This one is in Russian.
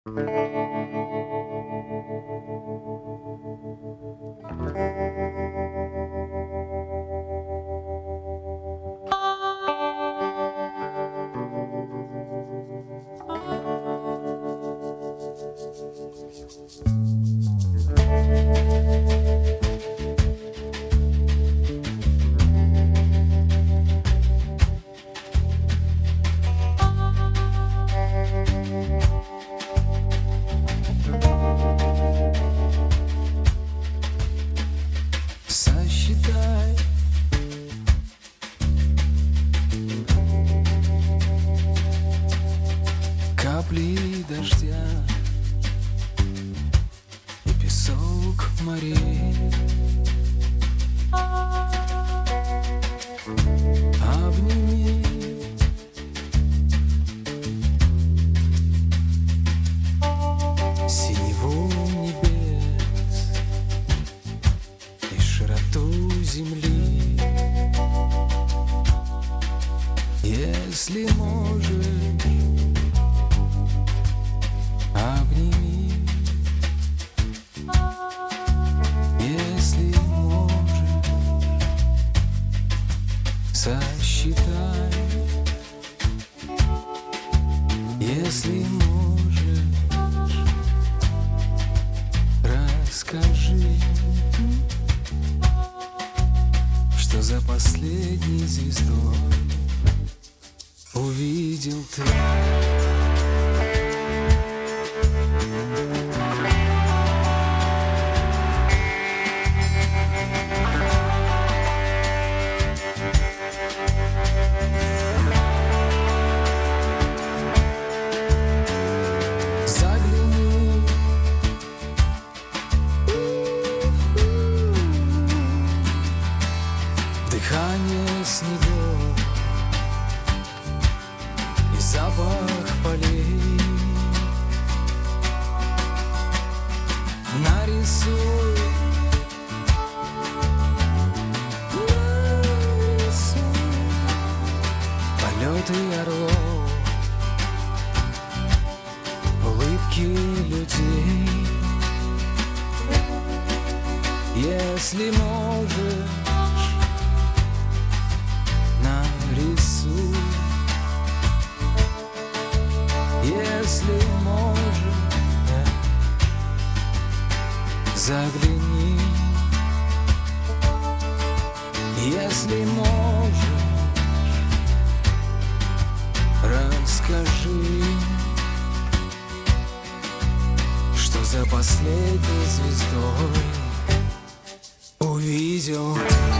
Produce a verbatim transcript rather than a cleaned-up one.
Сосчитай капли дождя и песок морей. Обними синеву небес и широту земли. Если можешь, обними. Если можешь, сосчитай. Если можешь, расскажи, что за последней звездой увидел ты. Загляни в дыхание снегов и запах полей. Нарисуй, нарисуй полеты орлов, улыбки людей. Если можешь, нарисуй. Если можешь, загляни. Если можешь, расскажи, что за последней звездой увидел.